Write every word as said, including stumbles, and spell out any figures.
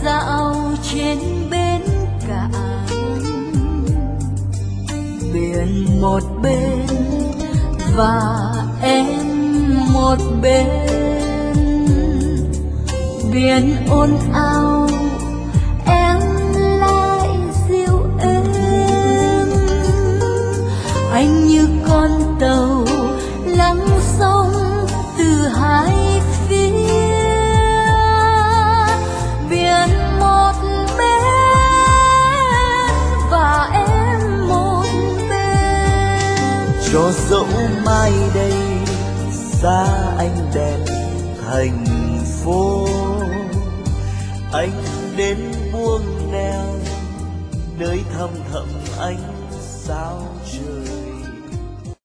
dạo trên bến cạn, biển một bên và em một bên. Biển ồn ào em lại dịu êm, anh như con tàu lắng sóng từ hai phía. Biển một bên và em một bên. Cho dẫu mai đây xa anh đèn thành phố, anh đến buông neo nơi thăm thẳm ánh sao trời.